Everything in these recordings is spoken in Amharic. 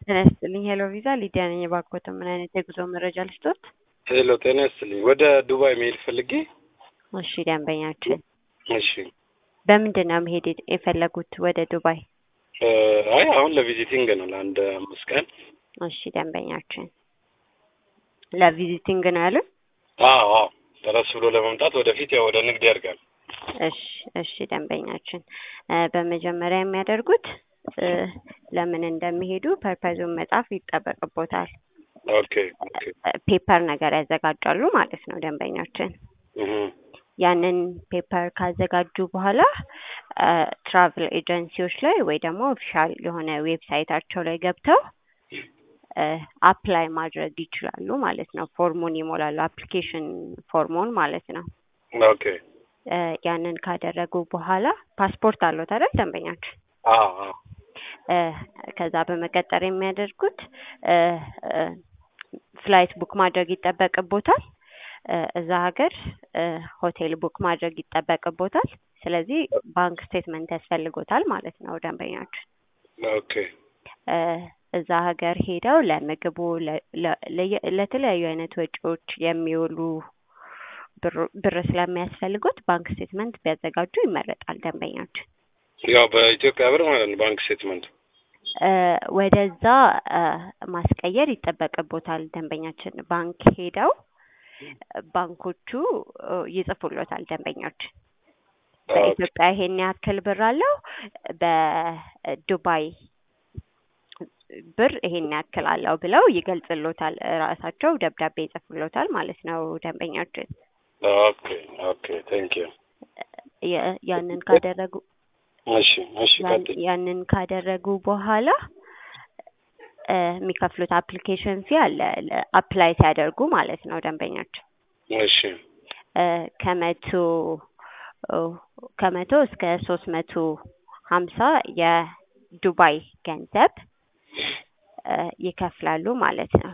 ጤና ይስጥልኝ ሄሎ ቪዛ ሊዲያ ነኝ። የባኮተ ምን አይነት የጉዞ መረጃ ልስጦት? ሄሎ ጤና ይስጥልኝ። ወደ ዱባይ መሄድ ፈልጌ። እሺ ደንበኛችን እሺ በምንድን ነው መሄድ የፈለጉት ወደ ዱባይ? አይ አሁን ለቪዚቲንግ ነው ለአንድ 5 ቀን። እሺ ደንበኛችን ለቪዚቲንግ ነው ያሉት? አዎ ደረስ ብሎ ለመምጣት ወደፊት ያው ወደ ንግድ ያድርጋል። እሺ ደንበኛችን በመጀመሪያ የሚያደርጉት ለምን እንደሚሄዱ ፐርፐዙን መጻፍ ይጠበቅቦታል። ኦኬ ፔፐር ነገር ያዘጋጃሉ ማለት ነው ደንበኛችን። ያንን ፔፐር ካዘጋጁ በኋላ ትራቭል ኤጀንሲዎች ላይ ወይ ደግሞ ኦፊሻል የሆነ ዌብሳይታቸው ላይ ገብተው አፕላይ ማድረግ ይችላሉ ማለት ነው። ፎርሙን ይሞላሉ፣ አፕሊኬሽን ፎርሙን ማለት ነው። ኦኬ ያንን ካደረጉ በኋላ ፓስፖርት አለዎት አይደል ደንበኛችን? አዎ ከዛ በመቀጠል የሚያደርጉት ፍላይት ቡክ ማድረግ ይጠበቅቦታል። እዛ ሀገር ሆቴል ቡክ ማድረግ ይጠበቅቦታል። ስለዚህ ባንክ ስቴትመንት ያስፈልጎታል ማለት ነው ደንበኛችን። ኦኬ እዛ ሀገር ሄደው ለምግቡ ለተለያዩ አይነት ወጪዎች የሚውሉ ብር ስለሚያስፈልጉት ባንክ ስቴትመንት ቢያዘጋጁ ይመረጣል ደንበኛችን። ያው በኢትዮጵያ ብር ማለት ነው ባንክ ስቴትመንት። ወደዛ ማስቀየር ይጠበቅቦታል ደንበኛችን። ባንክ ሄደው ባንኮቹ ይጽፉሎታል ደንበኛችን። በኢትዮጵያ ይሄን ያክል ብር አለው፣ በዱባይ ብር ይሄን ያክል አለው ብለው ይገልጽሎታል። ራሳቸው ደብዳቤ ይጽፉሎታል ማለት ነው ደንበኛችን። ኦኬ ቴንክ ዩ። ያንን ካደረጉ ያንን ካደረጉ በኋላ የሚከፍሉት አፕሊኬሽን ፊ አለ አፕላይ ሲያደርጉ ማለት ነው ደንበኛችን። እሺ ከመቶ እስከ 350 የዱባይ ገንዘብ ይከፍላሉ ማለት ነው።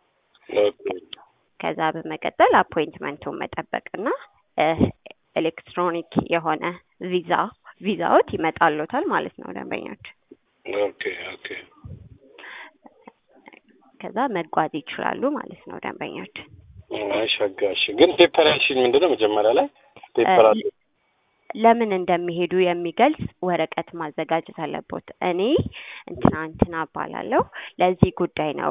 ከዛ በመቀጠል አፖይንትመንቱን መጠበቅና ኤሌክትሮኒክ የሆነ ቪዛዎት ይመጣልዎታል ማለት ነው ደንበኛችን። ኦኬ ከዛ መጓዝ ይችላሉ ማለት ነው ደንበኛችን። አሻጋሽ ግን ፔፐር ያልሽኝ ምንድነው? መጀመሪያ ላይ ፔፐር አለ ለምን እንደሚሄዱ የሚገልጽ ወረቀት ማዘጋጀት አለቦት። እኔ እንትና እባላለሁ ለዚህ ጉዳይ ነው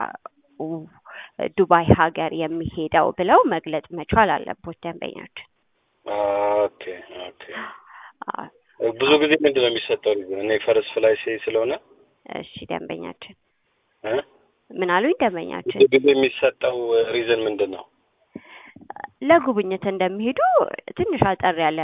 ዱባይ ሀገር የሚሄደው ብለው መግለጽ መቻል አለቦት ደንበኛችን። ኦኬ ብዙ ጊዜ ምንድነው የሚሰጠው? እኔ ፈርስት ፍላይ ስለሆነ። እሺ ደንበኛችን ምን አሉኝ ደንበኛችን? ብዙ ጊዜ የሚሰጠው ሪዝን ምንድነው? ለጉብኝት እንደሚሄዱ ትንሽ አጠር ያለ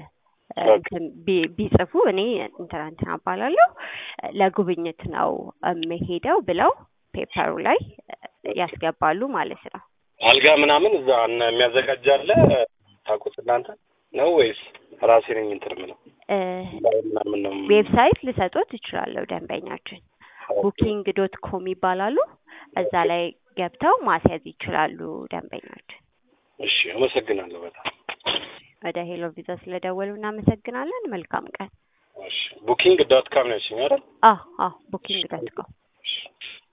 ቢጽፉ እኔ እንትና እባላለሁ ለጉብኝት ነው የሚሄደው ብለው ፔፐሩ ላይ ያስገባሉ ማለት ነው። አልጋ ምናምን እዛ የሚያዘጋጃለ ታውቁት እናንተ ነው ወይስ ራሴ ነኝ እንትን የምለው? ዌብሳይት ልሰጦት እችላለሁ ደንበኛችን። booking.com ይባላሉ። እዛ ላይ ገብተው ማስያዝ ይችላሉ ደንበኛችን። እሺ አመሰግናለሁ በጣም። ወደ ሄሎ ቪዛ ስለደወሉ እናመሰግናለን። መልካም ቀን። እሺ booking.com ነው ያልሽኝ አይደል? booking.com